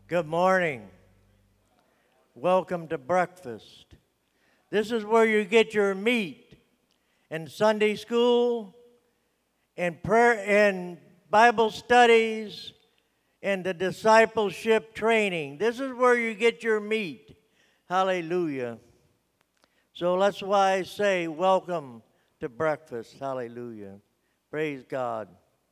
Good morning. Welcome to breakfast. This is where you get your meat in Sunday school, in prayer, in Bible studies, in the discipleship training. This is where you get your meat. Hallelujah. So that's why I say welcome to breakfast. Hallelujah. Praise God.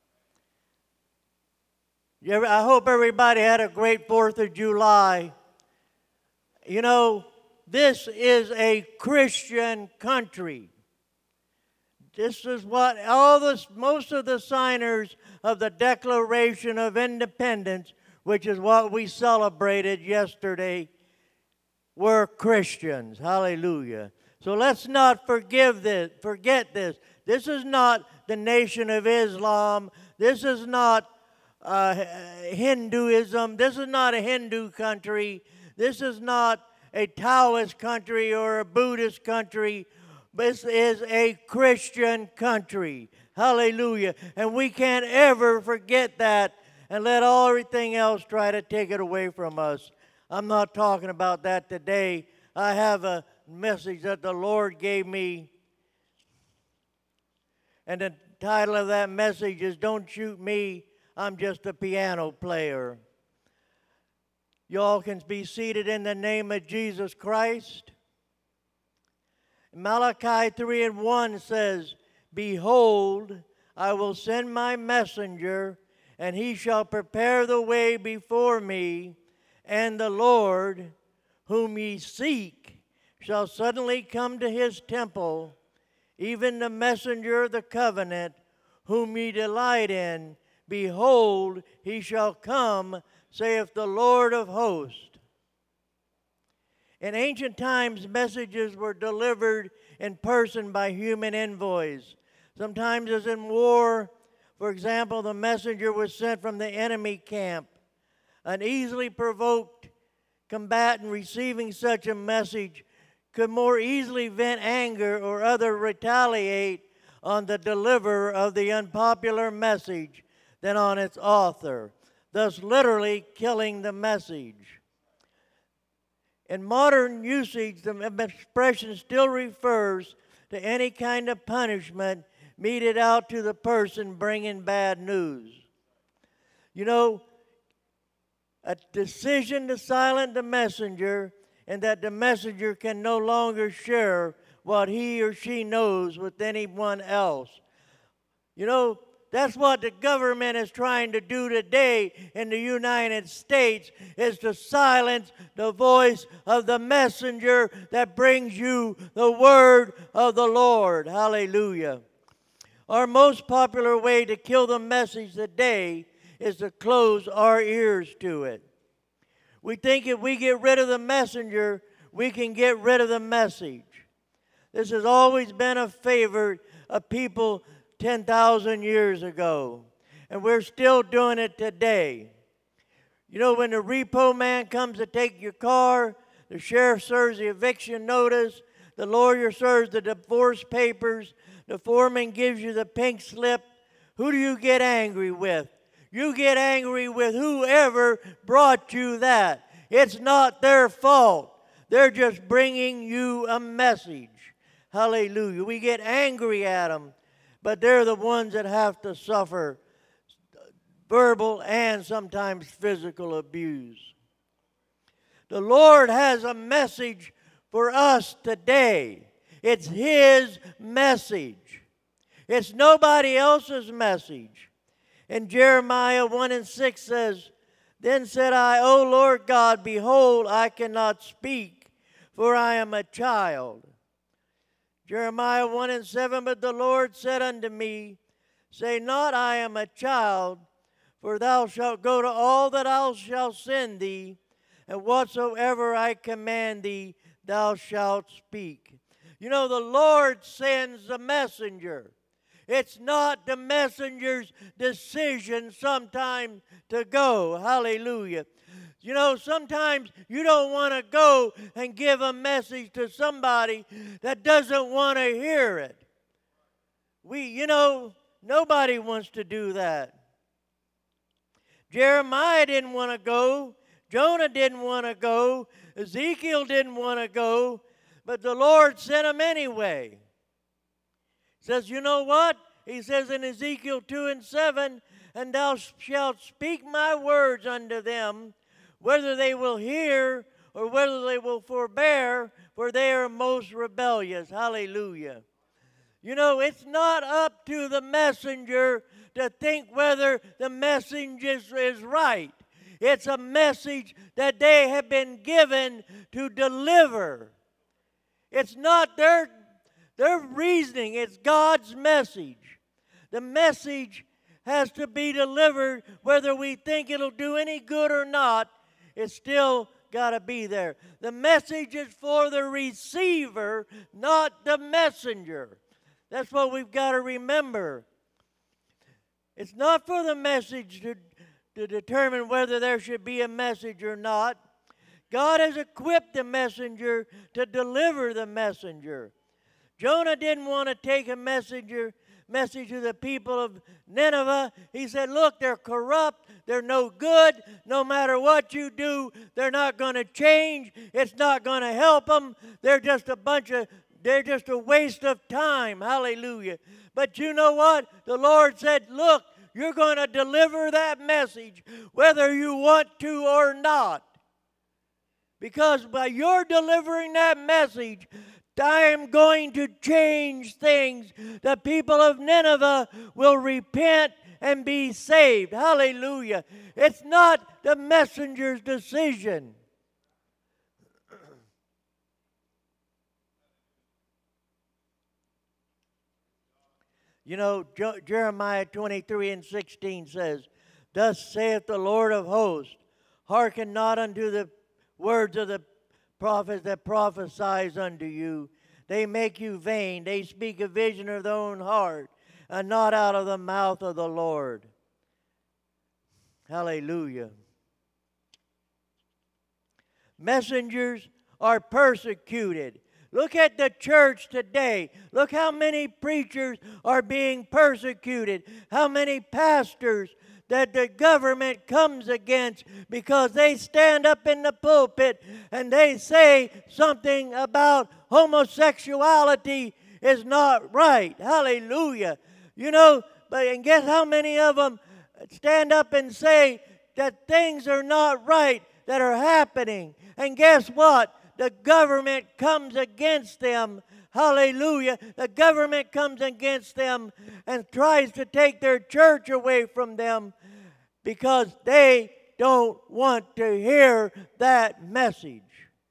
I hope everybody had a great 4th of July. You know, this is a Christian country. This is what most of the signers of the Declaration of Independence, which is what we celebrated yesterday, were Christians. Hallelujah. So let's not forget this. This is not the Nation of Islam. This is not Hinduism. This is not a Hindu country. This is not a Taoist country or a Buddhist country. This is a Christian country. Hallelujah. And we can't ever forget that and let everything else try to take it away from us. I'm not talking about that today. I have a message that the Lord gave me. And the title of that message is Don't Shoot Me, I'm Just a Piano Player. Y'all can be seated in the name of Jesus Christ. Malachi 3:1 says, Behold, I will send my messenger, and he shall prepare the way before me, and the Lord, whom ye seek, shall suddenly come to his temple, even the messenger of the covenant, whom ye delight in. Behold, he shall come, saith the Lord of hosts. In ancient times, messages were delivered in person by human envoys. Sometimes, as in war, for example, the messenger was sent from the enemy camp. An easily provoked combatant receiving such a message could more easily vent anger or other retaliate on the deliverer of the unpopular message than on its author, thus literally killing the message. In modern usage, the expression still refers to any kind of punishment meted out to the person bringing bad news. You know, a decision to silence the messenger and that the messenger can no longer share what he or she knows with anyone else. You know, that's what the government is trying to do today in the United States, is to silence the voice of the messenger that brings you the word of the Lord. Hallelujah. Our most popular way to kill the message today is to close our ears to it. We think if we get rid of the messenger, we can get rid of the message. This has always been a favorite of people 10,000 years ago, and we're still doing it today. You know, when the repo man comes to take your car, the sheriff serves the eviction notice, the lawyer serves the divorce papers, the foreman gives you the pink slip, who do you get angry with? You get angry with whoever brought you that. It's not their fault. They're just bringing you a message. Hallelujah. We get angry at them, but they're the ones that have to suffer verbal and sometimes physical abuse. The Lord has a message for us today. It's His message. It's nobody else's message. And Jeremiah 1:6 says, Then said I, O Lord God, behold, I cannot speak, for I am a child. Jeremiah 1:7, But the Lord said unto me, Say not, I am a child, for thou shalt go to all that I shall send thee, and whatsoever I command thee, thou shalt speak. You know, the Lord sends the messenger. It's not the messenger's decision sometimes to go. Hallelujah. You know, sometimes you don't want to go and give a message to somebody that doesn't want to hear it. Nobody wants to do that. Jeremiah didn't want to go. Jonah didn't want to go. Ezekiel didn't want to go. But the Lord sent him anyway. He says, you know what? He says in Ezekiel 2:7, and thou shalt speak my words unto them, whether they will hear or whether they will forbear, for they are most rebellious. Hallelujah. You know, it's not up to the messenger to think whether the message is right. It's a message that they have been given to deliver. It's not their reasoning, it's God's message. The message has to be delivered whether we think it'll do any good or not. It's still got to be there. The message is for the receiver, not the messenger. That's what we've got to remember. It's not for the message to determine whether there should be a message or not. God has equipped the messenger to deliver the messenger. Jonah didn't want to take a message to the people of Nineveh. He said, look, they're corrupt. They're no good. No matter what you do, they're not going to change. It's not going to help them. They're just a waste of time. Hallelujah. But you know what? The Lord said, look, you're going to deliver that message whether you want to or not. Because by your delivering that message, I am going to change things. The people of Nineveh will repent and be saved. Hallelujah. It's not the messenger's decision. You know, Jeremiah 23:16 says, thus saith the Lord of hosts, hearken not unto the words of the prophets that prophesize unto you. They make you vain. They speak a vision of their own heart, and not out of the mouth of the Lord. Hallelujah. Messengers are persecuted. Look at the church today. Look how many preachers are being persecuted. How many pastors that the government comes against because they stand up in the pulpit and they say something about homosexuality is not right. Hallelujah. You know, and guess how many of them stand up and say that things are not right that are happening. And guess what? The government comes against them. Hallelujah. The government comes against them and tries to take their church away from them because they don't want to hear that message.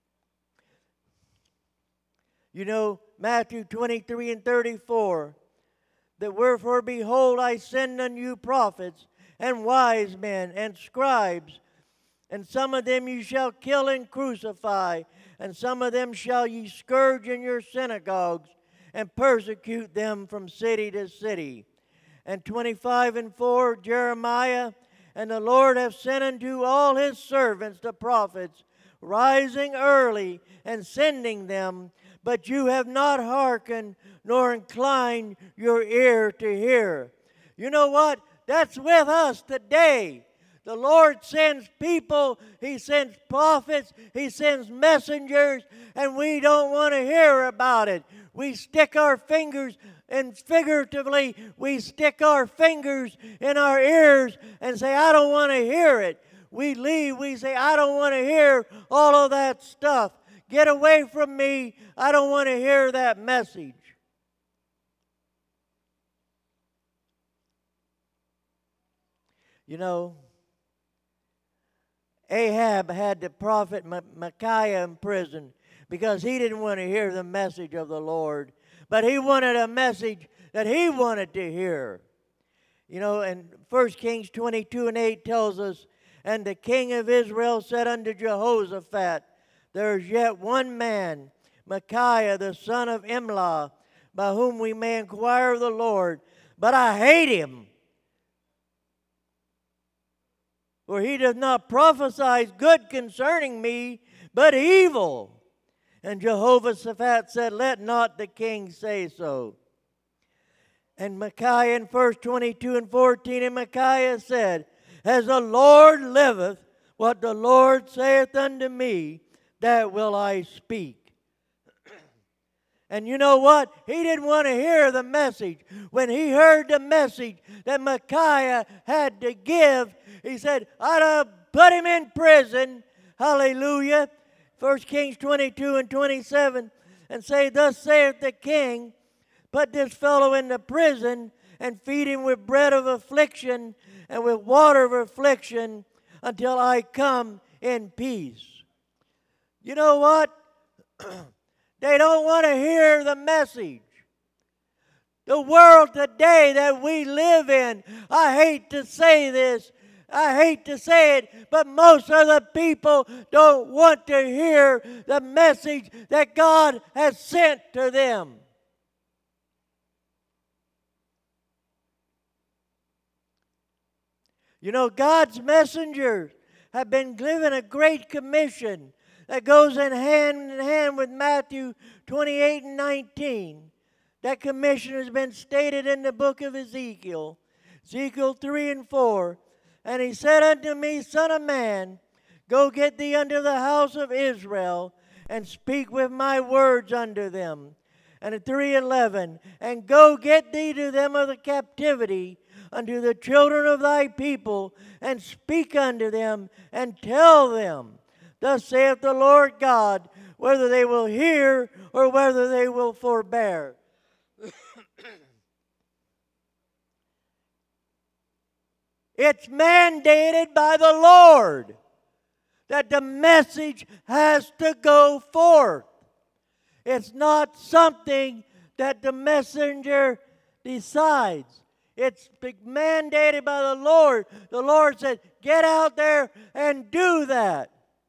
You know, Matthew 23:34, that wherefore, behold, I send unto you prophets and wise men and scribes, and some of them you shall kill and crucify, and some of them shall ye scourge in your synagogues, and persecute them from city to city. And 25:4, Jeremiah, and the Lord hath sent unto all his servants the prophets, rising early and sending them, but you have not hearkened nor inclined your ear to hear. You know what? That's with us today. The Lord sends people, He sends prophets, He sends messengers, and we don't want to hear about it. We stick our fingers, and figuratively, we stick our fingers in our ears and say, I don't want to hear it. We leave, we say, I don't want to hear all of that stuff. Get away from me. I don't want to hear that message. You know, Ahab had the prophet Micaiah in prison because he didn't want to hear the message of the Lord, but he wanted a message that he wanted to hear. You know, and 1 Kings 22:8 tells us, and the king of Israel said unto Jehoshaphat, there is yet one man, Micaiah the son of Imlah, by whom we may inquire of the Lord, but I hate him. For he does not prophesy good concerning me, but evil. And Jehoshaphat said, let not the king say so. And Micaiah in verse 22 and 14, and Micaiah said, as the Lord liveth, What the Lord saith unto me, that will I speak. And you know what? He didn't want to hear the message. When he heard the message that Micaiah had to give, he said, I'd put him in prison. Hallelujah. 1 Kings 22 and 27. And say, thus saith the king, put this fellow into prison and feed him with bread of affliction and with water of affliction until I come in peace. You know what? They don't want to hear the message. The world today that we live in, I hate to say this, I hate to say it, but most of the people don't want to hear the message that God has sent to them. You know, God's messengers have been given a great commission that goes in hand with Matthew 28 and 19. That commission has been stated in the book of Ezekiel, Ezekiel 3 and 4. And he said unto me, Son of man, go get thee unto the house of Israel, and speak with my words unto them. And at 3:11, and go get thee to them of the captivity, unto the children of thy people, and speak unto them, and tell them, thus saith the Lord God, whether they will hear or whether they will forbear. It's mandated by the Lord that the message has to go forth. It's not something that the messenger decides. It's mandated by the Lord. The Lord said, get out there and do that.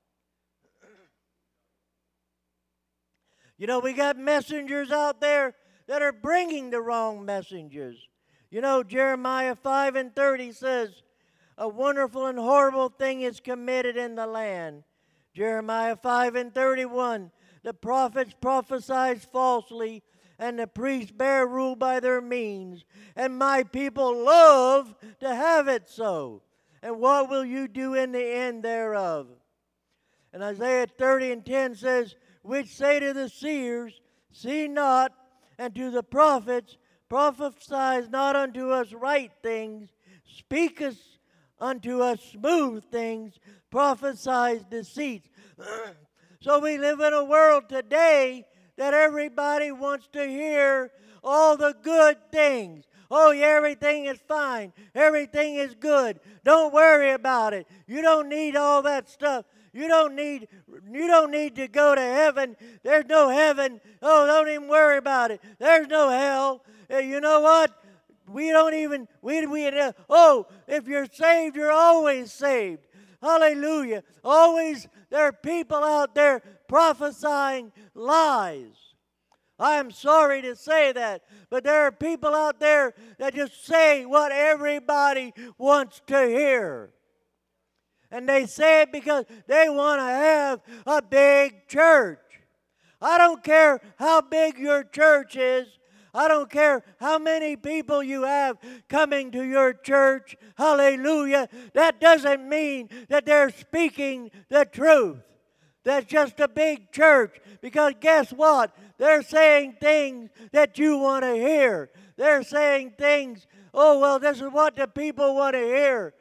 You know, we got messengers out there that are bringing the wrong messages. You know, Jeremiah 5 and 30 says, a wonderful and horrible thing is committed in the land. Jeremiah 5 and 31, the prophets prophesy falsely, and the priests bear rule by their means, and my people love to have it so. And what will you do in the end thereof? And Isaiah 30 and 10 says, which say to the seers, see not, and to the prophets, prophesy not unto us right things, speak us unto us smooth things, prophesy deceits. So we live in a world today that everybody wants to hear all the good things. Oh, yeah, everything is fine. Everything is good. Don't worry about it. You don't need all that stuff. You don't need to go to heaven. There's no heaven. Oh, don't even worry about it. There's no hell. You know what? We don't even, if you're saved, you're always saved. Hallelujah. Always there are people out there prophesying lies. I am sorry to say that, but there are people out there that just say what everybody wants to hear. And they say it because they want to have a big church. I don't care how big your church is. I don't care how many people you have coming to your church. Hallelujah. That doesn't mean that they're speaking the truth. That's just a big church. Because guess what? They're saying things that you want to hear. They're saying things, oh, well, this is what the people want to hear.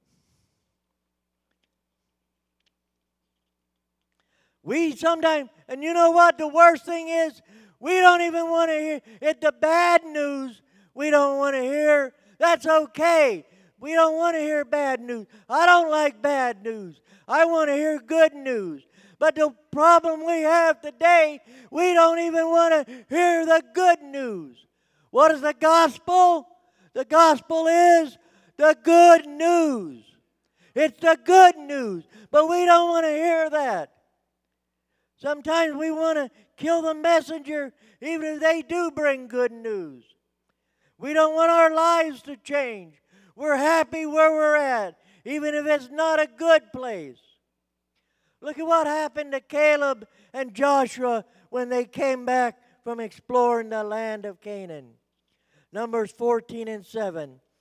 We sometimes, and you know what the worst thing is? We don't even want to hear it. The bad news we don't want to hear. That's okay. We don't want to hear bad news. I don't like bad news. I want to hear good news. But the problem we have today, we don't even want to hear the good news. What is the gospel? The gospel is the good news. It's the good news. But we don't want to hear that. Sometimes we want to kill the messenger even if they do bring good news. We don't want our lives to change. We're happy where we're at, even if it's not a good place. Look at what happened to Caleb and Joshua when they came back from exploring the land of Canaan. Numbers 14 and 7.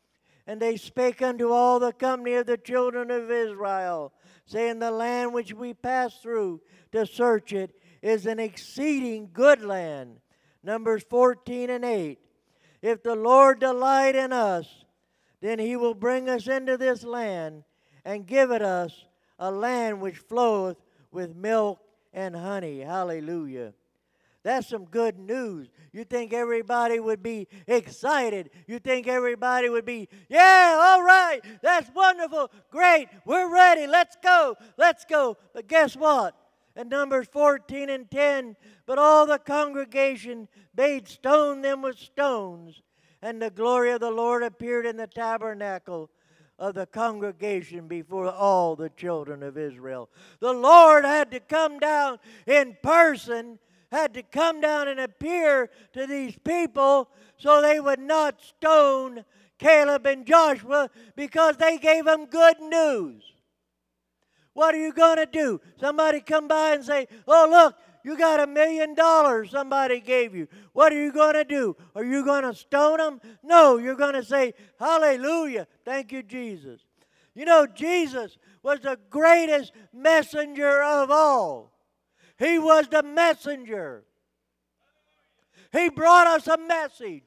And they spake unto all the company of the children of Israel, saying, the land which we passed through to search it is an exceeding good land. Numbers 14:8. If the Lord delight in us, then he will bring us into this land and give it us a land which floweth with milk and honey. Hallelujah. That's some good news. You think everybody would be excited. You think everybody would be, yeah, all right, that's wonderful, great, we're ready, let's go, let's go. But guess what? In Numbers 14:10, but all the congregation bade stone them with stones, and the glory of the Lord appeared in the tabernacle of the congregation before all the children of Israel. The Lord had to come down in person, had to come down and appear to these people so they would not stone Caleb and Joshua because they gave them good news. What are you going to do? Somebody come by and say, oh, look, you got $1 million somebody gave you. What are you going to do? Are you going to stone them? No, you're going to say, hallelujah, thank you, Jesus. You know, Jesus was the greatest messenger of all. He was the messenger. He brought us a message.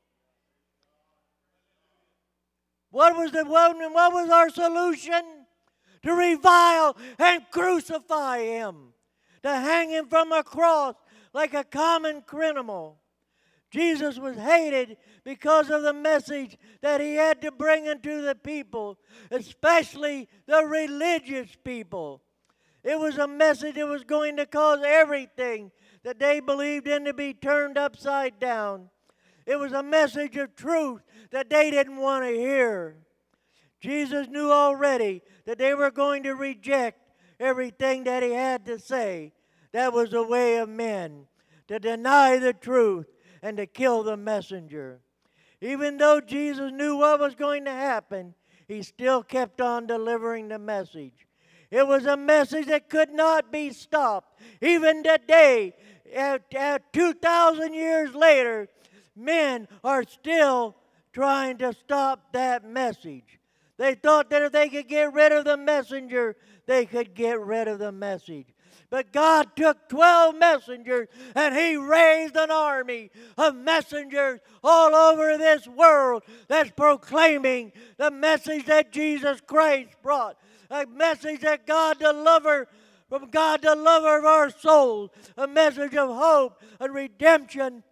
What was our solution? To revile and crucify him. To hang him from a cross like a common criminal. Jesus was hated because of the message that he had to bring into the people, especially the religious people. It was a message that was going to cause everything that they believed in to be turned upside down. It was a message of truth that they didn't want to hear. Jesus knew already that they were going to reject everything that he had to say. That was the way of men, to deny the truth and to kill the messenger. Even though Jesus knew what was going to happen, he still kept on delivering the message. It was a message that could not be stopped. Even today, 2,000 years later, men are still trying to stop that message. They thought that if they could get rid of the messenger, they could get rid of the message. But God took 12 messengers and he raised an army of messengers all over this world that's proclaiming the message that Jesus Christ brought. A message that God the lover, from God the lover of our souls, a message of hope and redemption.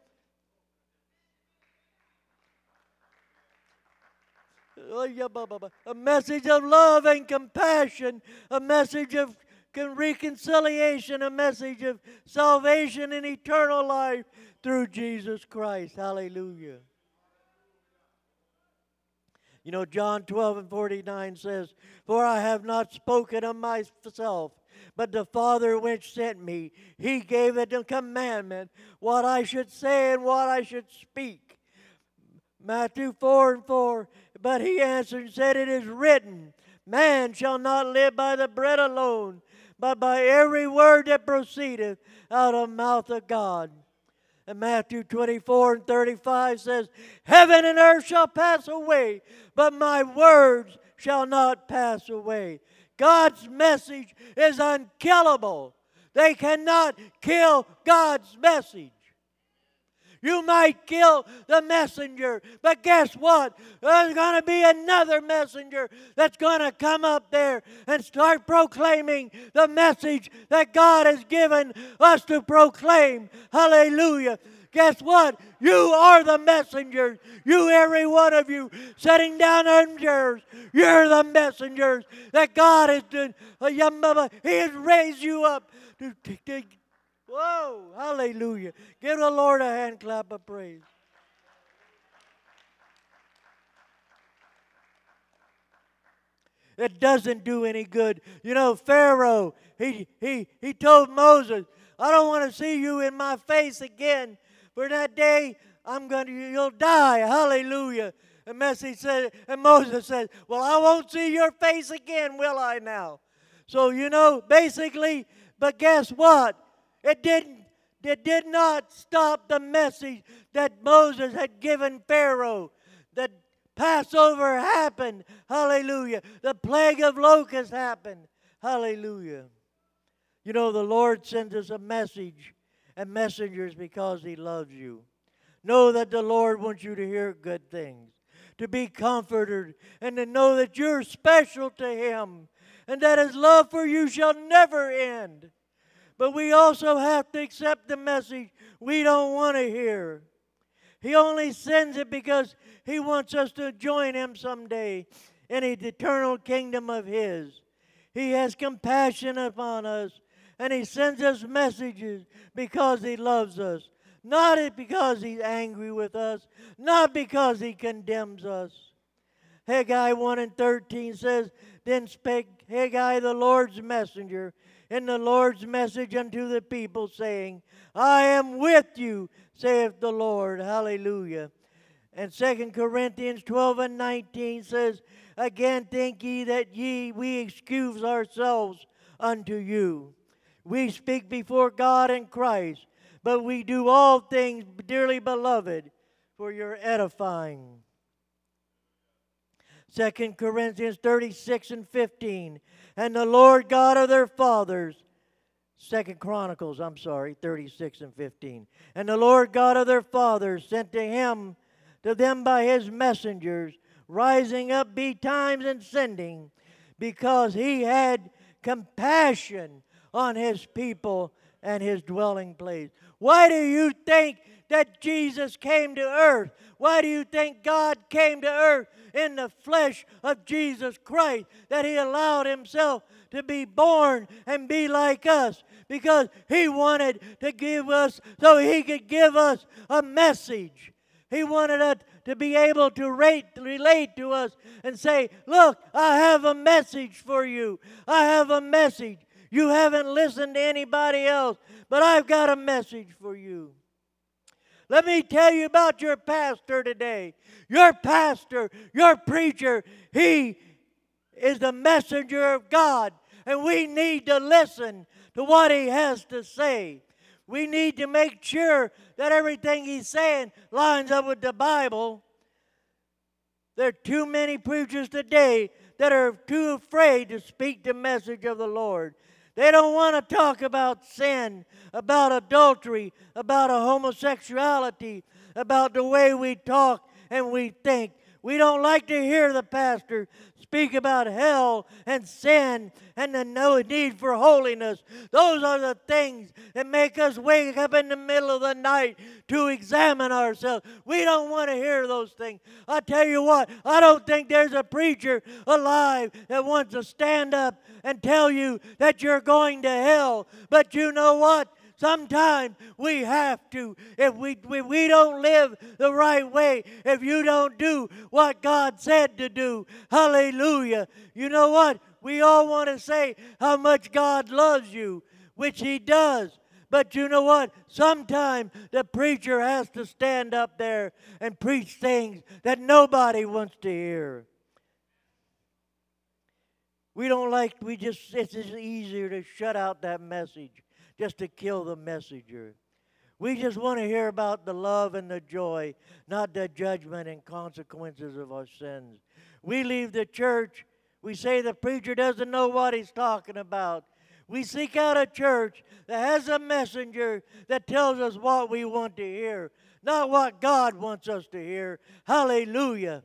A message of love and compassion, a message of reconciliation, a message of salvation and eternal life through Jesus Christ. Hallelujah. You know, John 12:49 says, for I have not spoken of myself, but the Father which sent me, he gave it a commandment, what I should say and what I should speak. Matthew 4:4, but he answered and said, it is written, man shall not live by the bread alone, but by every word that proceedeth out of the mouth of God. And Matthew 24:35 says, heaven and earth shall pass away, but my words shall not pass away. God's message is unkillable. They cannot kill God's message. You might kill the messenger, but guess what? There's going to be another messenger that's going to come up there and start proclaiming the message that God has given us to proclaim. Hallelujah. Guess what? You are the messengers. You, every one of you, sitting down in chairs, you're the messengers that God has done. He has raised you up to whoa, hallelujah. Give the Lord a hand clap of praise. It doesn't do any good. You know, Pharaoh, he told Moses, I don't want to see you in my face again. For that day, you'll die. Hallelujah. And Moses said, well, I won't see your face again, will I now? So, you know, basically, but guess what? It did not stop the message that Moses had given Pharaoh. The Passover happened. Hallelujah. The plague of locusts happened. Hallelujah. You know, the Lord sends us a message and messengers because He loves you. Know that the Lord wants you to hear good things, to be comforted, and to know that you're special to Him, and that His love for you shall never end. But we also have to accept the message we don't want to hear. He only sends it because He wants us to join Him someday in the eternal kingdom of His. He has compassion upon us, and He sends us messages because He loves us. Not because He's angry with us, not because He condemns us. Haggai 1:13 says, Then spake Haggai the Lord's messenger in the Lord's message unto the people, saying, I am with you, saith the Lord. Hallelujah. And 2 Corinthians 12:19 says, Again think ye that we excuse ourselves unto you. We speak before God and Christ, but we do all things, dearly beloved, for your edifying. 2 Corinthians 36:15. And the Lord God of their fathers, 2 Chronicles, 36:15. And the Lord God of their fathers sent to them by His messengers, rising up betimes and sending, because He had compassion on His people and His dwelling place. Why do you think that Jesus came to earth? Why do you think God came to earth in the flesh of Jesus Christ? That He allowed Himself to be born and be like us. Because He wanted to give us, so He could give us a message. He wanted us to be able to relate to us and say, look, I have a message for you. I have a message. You haven't listened to anybody else, but I've got a message for you. Let me tell you about your pastor today. Your pastor, your preacher, he is the messenger of God, and we need to listen to what he has to say. We need to make sure that everything he's saying lines up with the Bible. There are too many preachers today that are too afraid to speak the message of the Lord. They don't want to talk about sin, about adultery, about homosexuality, about the way we talk and we think. We don't like to hear the pastor speak about hell and sin and the need for holiness. Those are the things that make us wake up in the middle of the night to examine ourselves. We don't want to hear those things. I tell you what, I don't think there's a preacher alive that wants to stand up and tell you that you're going to hell. But you know what? Sometimes we have to. If we don't live the right way, if you don't do what God said to do, hallelujah. You know what? We all want to say how much God loves you, which He does. But you know what? Sometimes the preacher has to stand up there and preach things that nobody wants to hear. It's just easier to shut out that message, just to kill the messenger. We just want to hear about the love and the joy, not the judgment and consequences of our sins. We leave the church, we say the preacher doesn't know what he's talking about. We seek out a church that has a messenger that tells us what we want to hear, not what God wants us to hear. Hallelujah.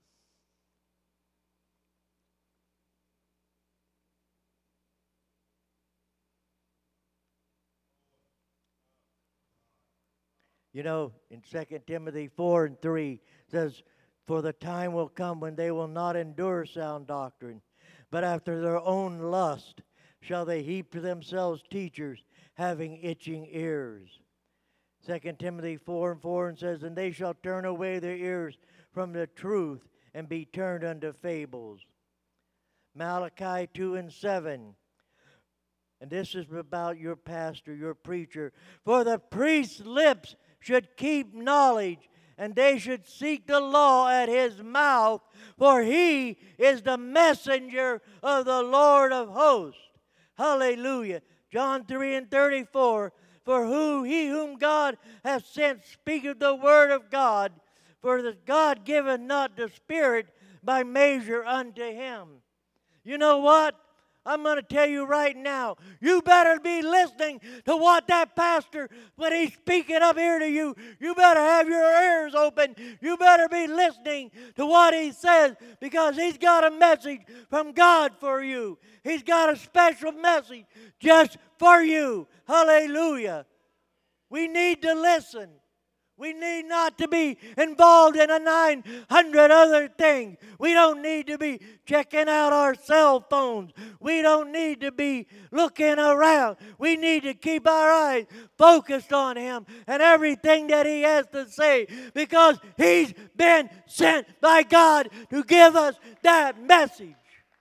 You know, in 2 Timothy 4:3, it says, For the time will come when they will not endure sound doctrine, but after their own lust shall they heap to themselves teachers, having itching ears. 2 Timothy 4:4 says, And they shall turn away their ears from the truth, and be turned unto fables. Malachi 2:7. And this is about your pastor, your preacher. For the priest's lips should keep knowledge, and they should seek the law at his mouth, for he is the messenger of the Lord of hosts. Hallelujah. John 3:34, For he whom God hath sent speaketh the word of God, For the God giveth not the Spirit by measure unto him. You know what? I'm going to tell you right now, you better be listening to what that pastor, when he's speaking up here to you, you better have your ears open. You better be listening to what he says, because he's got a message from God for you. He's got a special message just for you. Hallelujah. We need to listen. We need not to be involved in a 900 other things. We don't need to be checking out our cell phones. We don't need to be looking around. We need to keep our eyes focused on Him and everything that He has to say, because He's been sent by God to give us that message.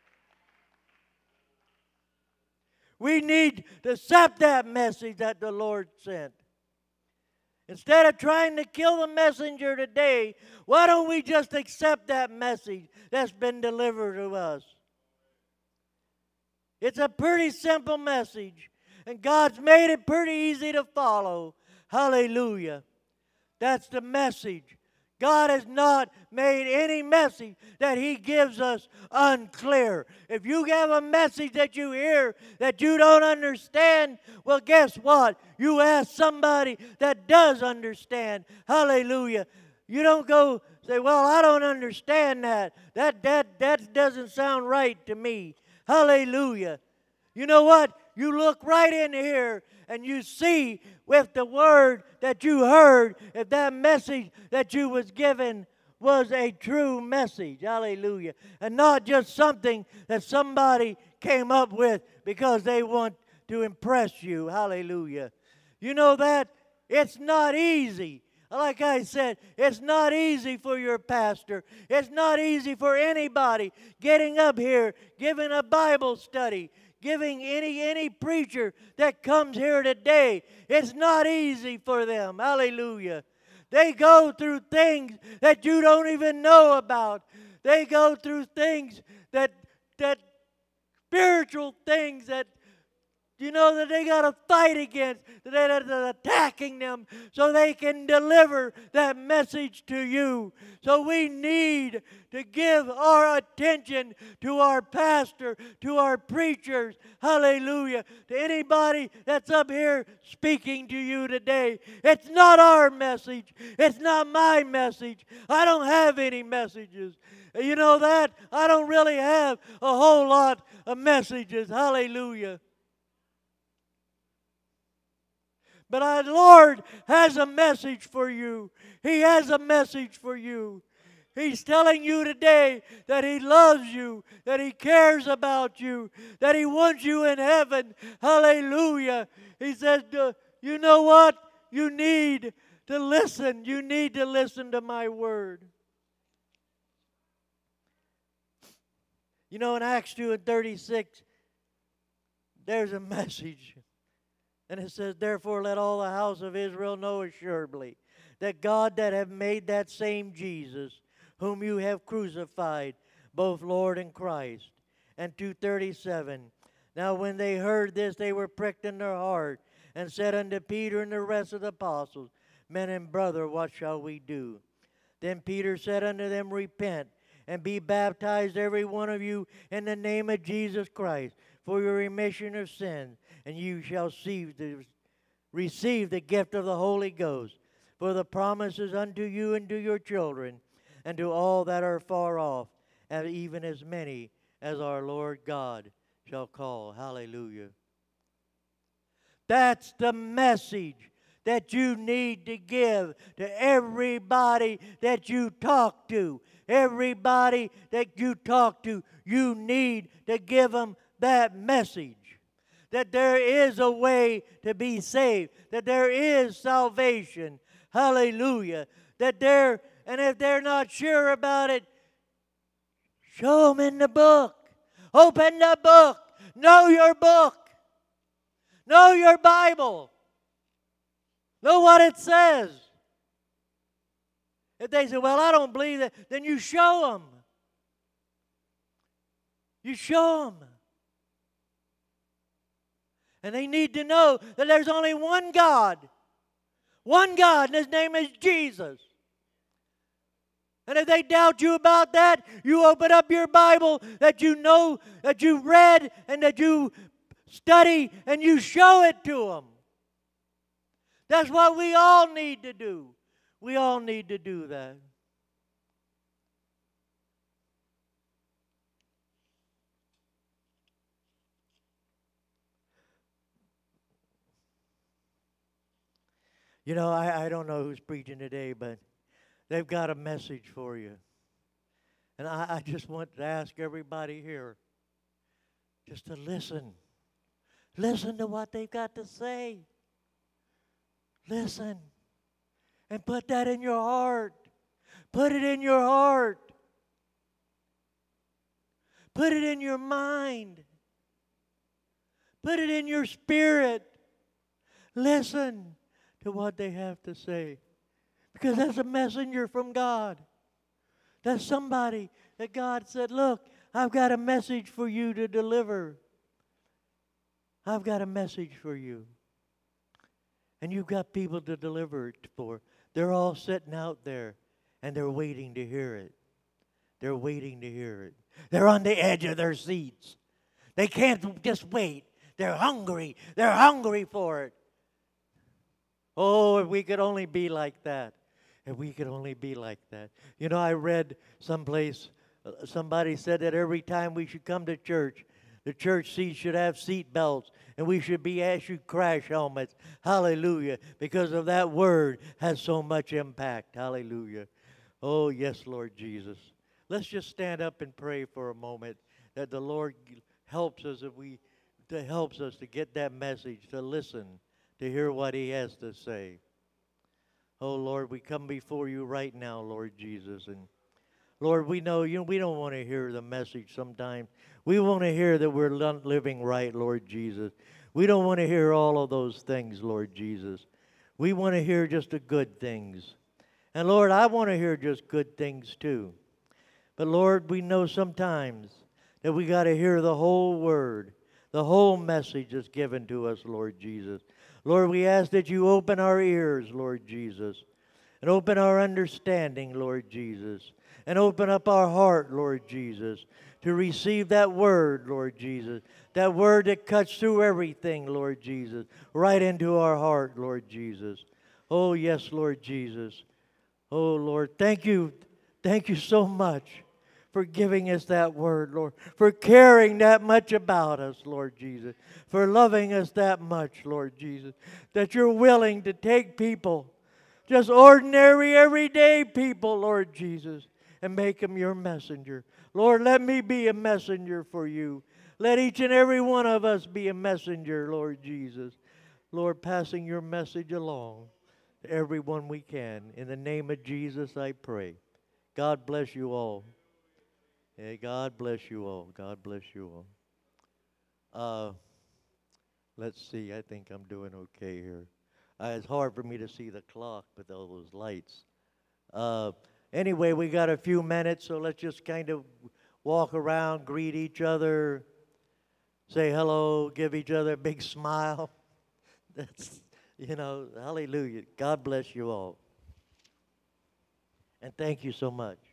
We need to accept that message that the Lord sent. Instead of trying to kill the messenger today, why don't we just accept that message that's been delivered to us? It's a pretty simple message, and God's made it pretty easy to follow. Hallelujah. That's the message. God has not made any message that He gives us unclear. If you have a message that you hear that you don't understand, well, guess what? You ask somebody that does understand. Hallelujah. You don't go say, well, I don't understand that. That doesn't sound right to me. Hallelujah. You know what? You look right in here and you see with the word that you heard if that message that you was given was a true message. Hallelujah. And not just something that somebody came up with because they want to impress you. Hallelujah. You know that? It's not easy. Like I said, it's not easy for your pastor. It's not easy for anybody getting up here, giving a Bible study, giving any preacher that comes here today. It's not easy for them. Hallelujah. They go through things that you don't even know about. They go through things that spiritual things that you know that they got to fight against, that are attacking them so they can deliver that message to you. So we need to give our attention to our pastor, to our preachers, hallelujah, to anybody that's up here speaking to you today. It's not our message. It's not my message. I don't have any messages. You know that? I don't really have a whole lot of messages, hallelujah. But our Lord has a message for you. He has a message for you. He's telling you today that He loves you, that He cares about you, that He wants you in heaven. Hallelujah. He says, you know what? You need to listen. You need to listen to my word. You know, in Acts 2:36, there's a message. And it says, therefore let all the house of Israel know assuredly that God that have made that same Jesus, whom you have crucified, both Lord and Christ. And 2:37, now when they heard this, they were pricked in their heart, and said unto Peter and the rest of the apostles, men and brother, what shall we do? Then Peter said unto them, repent, and be baptized every one of you in the name of Jesus Christ, for your remission of sins, and you shall receive the gift of the Holy Ghost. For the promise is unto you and to your children, and to all that are far off, and even as many as our Lord God shall call. Hallelujah. That's the message that you need to give to everybody that you talk to. Everybody that you talk to, you need to give them that message. That there is a way to be saved. That there is salvation. Hallelujah. And if they're not sure about it, show them in the book. Open the book. Know your book. Know your Bible. Know what it says. If they say, well, I don't believe that, then you show them. You show them. And they need to know that there's only one God. One God, and His name is Jesus. And if they doubt you about that, you open up your Bible that you know, that you read, and that you study, and you show it to them. That's what we all need to do. We all need to do that. You know, I don't know who's preaching today, but they've got a message for you. And I just want to ask everybody here just to listen. Listen to what they've got to say. Listen. And put that in your heart. Put it in your heart. Put it in your mind. Put it in your spirit. Listen to what they have to say. Because that's a messenger from God. That's somebody that God said, look, I've got a message for you to deliver. I've got a message for you. And you've got people to deliver it for. They're all sitting out there, and they're waiting to hear it. They're waiting to hear it. They're on the edge of their seats. They can't just wait. They're hungry. They're hungry for it. Oh, if we could only be like that. If we could only be like that. You know, I read someplace, somebody said that every time we should come to church, the church seats should have seat belts, and we should be issued crash helmets. Hallelujah. Because of that word has so much impact. Hallelujah. Oh, yes, Lord Jesus. Let's just stand up and pray for a moment that the Lord helps us helps us to get that message, to listen, to hear what He has to say. Oh, Lord, we come before you right now, Lord Jesus. And Lord, we know we don't want to hear the message sometimes. We want to hear that we're not living right, Lord Jesus. We don't want to hear all of those things, Lord Jesus. We want to hear just the good things. And Lord, I want to hear just good things too. But Lord, we know sometimes that we got to hear the whole word, the whole message that's given to us, Lord Jesus. Lord, we ask that you open our ears, Lord Jesus, and open our understanding, Lord Jesus, and open up our heart, Lord Jesus, to receive that word, Lord Jesus, that word that cuts through everything, Lord Jesus, right into our heart, Lord Jesus. Oh, yes, Lord Jesus. Oh, Lord, thank you. Thank you so much for giving us that word, Lord, for caring that much about us, Lord Jesus, for loving us that much, Lord Jesus, that you're willing to take people, just ordinary, everyday people, Lord Jesus, and make them your messenger. Lord, let me be a messenger for you. Let each and every one of us be a messenger, Lord Jesus. Lord, passing your message along to everyone we can. In the name of Jesus, I pray. God bless you all. Hey, God bless you all. God bless you all. Let's see. I think I'm doing okay here. It's hard for me to see the clock with all those lights. Anyway, we got a few minutes, so let's just kind of walk around, greet each other, say hello, give each other a big smile. That's, hallelujah. God bless you all. And thank you so much.